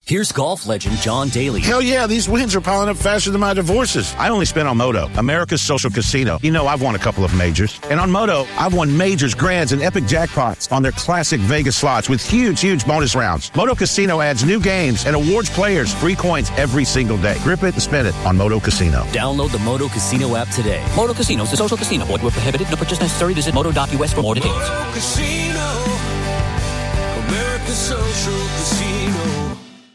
Here's golf legend John Daly. Hell yeah, these wins are piling up faster than my divorces. I only spent on Moto, America's social casino. You know, I've won a couple of majors. And on Moto, I've won majors, grands, and epic jackpots on their classic Vegas slots with huge bonus rounds. Moto Casino adds new games and awards players free coins every single day. Grip it and spin it on Moto Casino. Download the Moto Casino app today. Moto Casino is a social casino. Void where prohibited. No purchase necessary. Visit moto.us for more details. Moto Casino, America's social casino.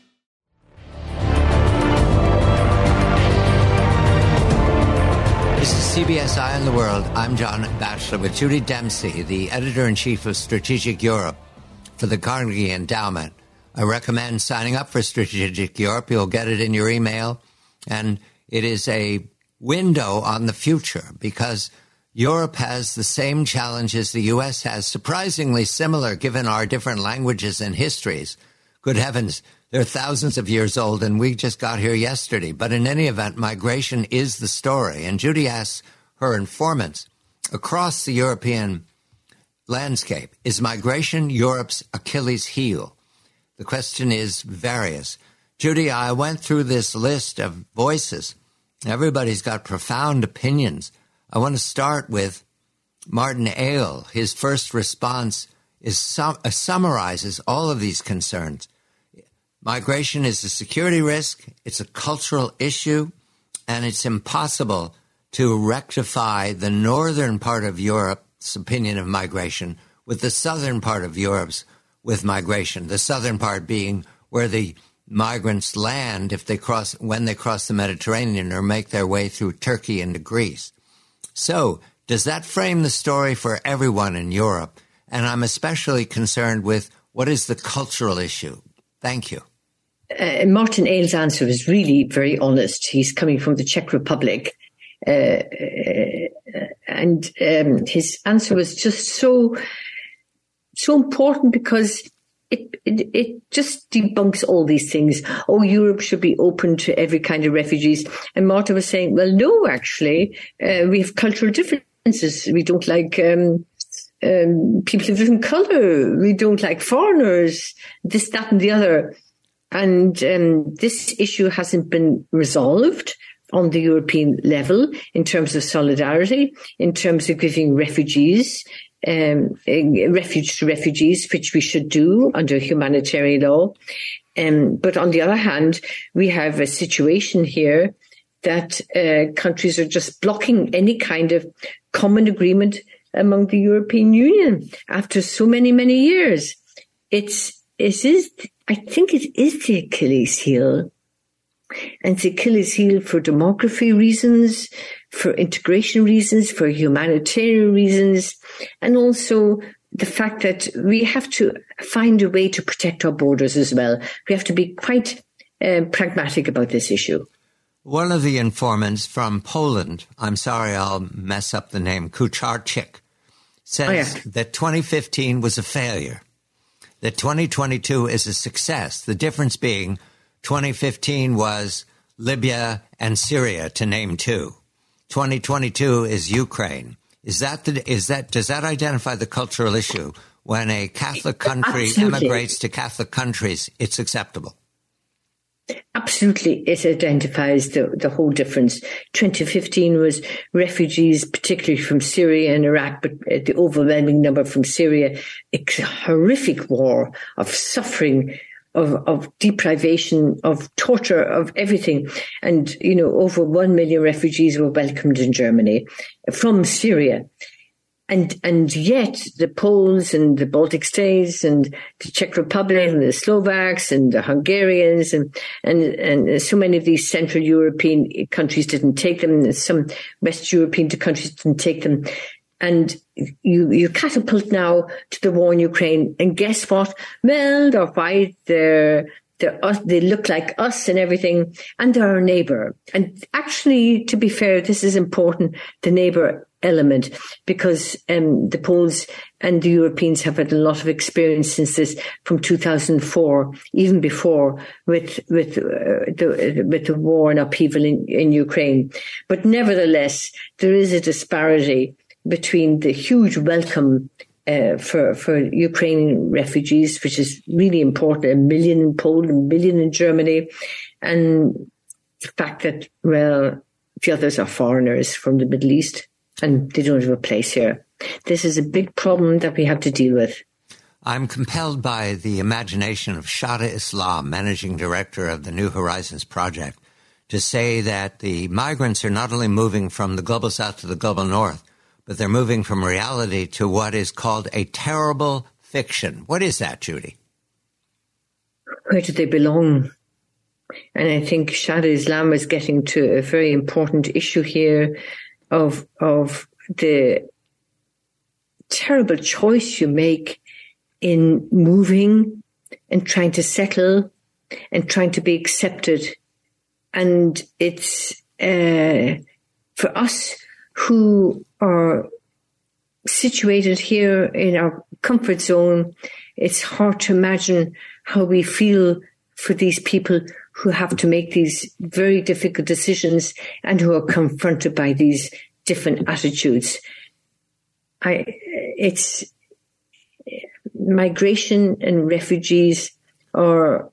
This is CBS Eye on the World. I'm John Batchelor with Judy Dempsey, the editor-in-chief of Strategic Europe for the Carnegie Endowment. I recommend signing up for Strategic Europe. You'll get it in your email. And it is a window on the future because Europe has the same challenges the U.S. has, surprisingly similar given our different languages and histories. Good heavens, they're thousands of years old, and we just got here yesterday. But in any event, migration is the story. And Judy asks her informants, across the European landscape, is migration Europe's Achilles heel? The question is various. Judy, I went through this list of voices. Everybody's got profound opinions. I want to start with Martin Eyal. His first response is summarizes all of these concerns. Migration is a security risk, it's a cultural issue, and it's impossible to rectify the northern part of Europe's opinion of migration with the southern part of Europe's with migration. The southern part being where the migrants land when they cross the Mediterranean or make their way through Turkey into Greece. So, does that frame the story for everyone in Europe? And I'm especially concerned with what is the cultural issue? Thank you. Martin Eyal's answer was really very honest. He's coming from the Czech Republic. And his answer was just so important because it just debunks all these things. Oh, Europe should be open to every kind of refugees. And Martin was saying, well, no, actually, we have cultural differences. We don't like people of different color. We don't like foreigners, this, that, and the other. And this issue hasn't been resolved on the European level in terms of solidarity, in terms of giving refuge to refugees, which we should do under humanitarian law. But on the other hand, we have a situation here that countries are just blocking any kind of common agreement among the European Union after so many, many years. I think it is the Achilles heel. And it's the Achilles heel for demography reasons, for integration reasons, for humanitarian reasons, and also the fact that we have to find a way to protect our borders as well. We have to be quite pragmatic about this issue. One of the informants from Poland, I'm sorry I'll mess up the name, Kucharczyk, says that 2015 was a failure, that 2022 is a success. The difference being 2015 was Libya and Syria, to name two. 2022 is Ukraine. Does that identify the cultural issue? When a Catholic country emigrates to Catholic countries, it's acceptable. Absolutely, it identifies the whole difference. 2015 was refugees, particularly from Syria and Iraq, but the overwhelming number from Syria. It's a horrific war of suffering, of deprivation, of torture, of everything. And, over 1 million refugees were welcomed in Germany from Syria. And yet the Poles and the Baltic states and the Czech Republic and the Slovaks and the Hungarians and so many of these Central European countries didn't take them. And some West European countries didn't take them. And you catapult now to the war in Ukraine. And guess what? Well, they're white, they look like us and everything, and they're our neighbor. And actually, to be fair, this is important, the neighbor element, because the Poles and the Europeans have had a lot of experience since this, from 2004, even before, with the war and upheaval in Ukraine. But nevertheless, there is a disparity between the huge welcome for Ukrainian refugees, which is really important. 1 million in Poland, 1 million in Germany, and the fact that, well, the others are foreigners from the Middle East and they don't have a place here. This is a big problem that we have to deal with. I'm compelled by the imagination of Shada Islam, managing director of the New Horizons Project, to say that the migrants are not only moving from the global south to the global north, but they're moving from reality to what is called a terrible fiction. What is that, Judy? Where do they belong? And I think Shada Islam is getting to a very important issue here of the terrible choice you make in moving and trying to settle and trying to be accepted. And it's for us who are situated here in our comfort zone, it's hard to imagine how we feel for these people who have to make these very difficult decisions and who are confronted by these different attitudes. It's migration and refugees are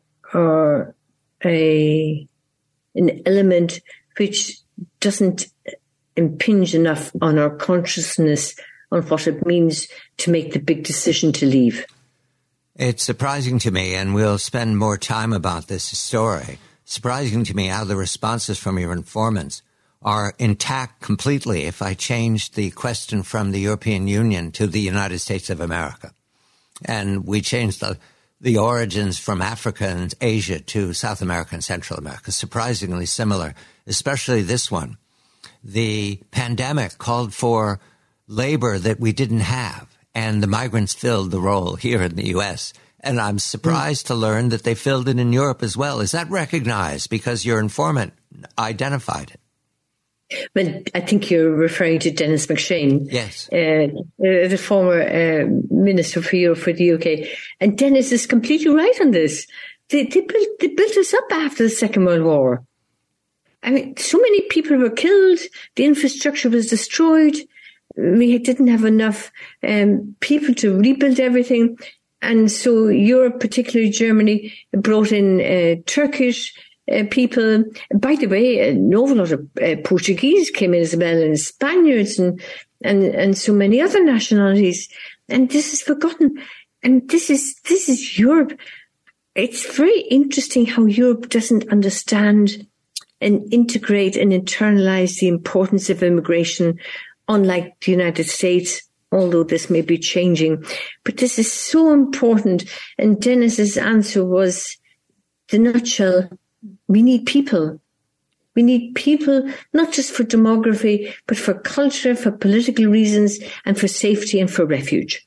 an element which doesn't impinge enough on our consciousness on what it means to make the big decision to leave. It's surprising to me, and we'll spend more time about this story, surprising to me how the responses from your informants are intact completely if I change the question from the European Union to the United States of America. And we changed the origins from Africa and Asia to South America and Central America, surprisingly similar, especially this one. The pandemic called for labor that we didn't have, and the migrants filled the role here in the U.S., and I'm surprised to learn that they filled it in Europe as well. Is that recognized because your informant identified it? Well, I think you're referring to Denis McShane. Yes. The former Minister for Europe for the UK. And Denis is completely right on this. They built us up after the Second World War. I mean, so many people were killed. The infrastructure was destroyed. We didn't have enough people to rebuild everything. And so Europe, particularly Germany, brought in Turkish people. By the way, an awful lot of Portuguese came in as well, and Spaniards and so many other nationalities. And this is forgotten. And this is Europe. It's very interesting how Europe doesn't understand and integrate and internalize the importance of immigration, unlike the United States, although this may be changing. But this is so important. And Denis's answer was, the nutshell, we need people. We need people, not just for demography, but for culture, for political reasons, and for safety and for refuge.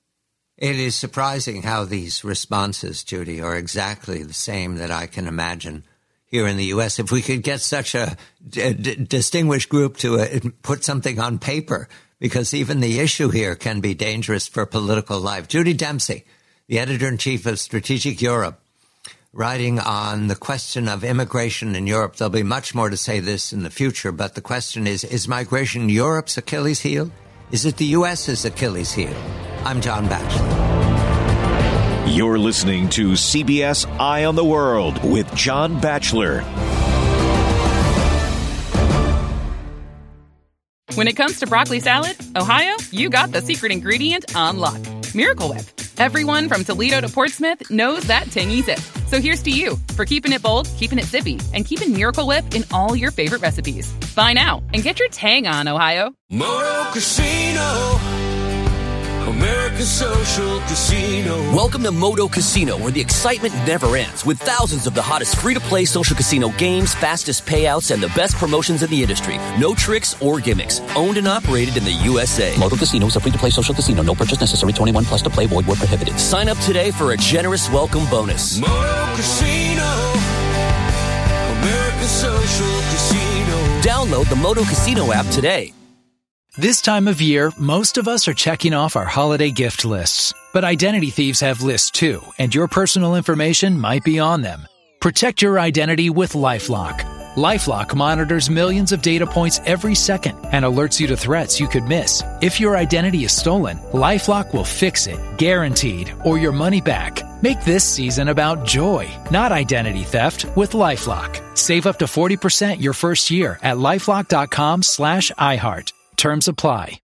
It is surprising how these responses, Judy, are exactly the same that I can imagine here in the U.S. If we could get such a distinguished group to put something on paper, because even the issue here can be dangerous for political life. Judy Dempsey, the editor-in-chief of Strategic Europe, writing on the question of immigration in Europe. There'll be much more to say this in the future, but the question is migration Europe's Achilles heel? Is it the U.S.'s Achilles heel? I'm John Batchelor. You're listening to CBS Eye on the World with John Batchelor. When it comes to broccoli salad, Ohio, you got the secret ingredient on lock. Miracle Whip. Everyone from Toledo to Portsmouth knows that tangy zip. So here's to you for keeping it bold, keeping it zippy, and keeping Miracle Whip in all your favorite recipes. Buy now and get your tang on, Ohio. Moto Casino, America's social casino. Welcome to Moto Casino, where the excitement never ends, with thousands of the hottest free-to-play social casino games, fastest payouts, and the best promotions in the industry. No tricks or gimmicks. Owned and operated in the USA. Moto Casino is a free-to-play social casino. No purchase necessary. 21 plus to play. Void where prohibited. Sign up today for a generous welcome bonus. Moto Casino, America's social casino. Download the Moto Casino app today. This time of year, most of us are checking off our holiday gift lists. But identity thieves have lists too, and your personal information might be on them. Protect your identity with LifeLock. LifeLock monitors millions of data points every second and alerts you to threats you could miss. If your identity is stolen, LifeLock will fix it, guaranteed, or your money back. Make this season about joy, not identity theft, with LifeLock. Save up to 40% your first year at LifeLock.com/iHeart. Terms apply.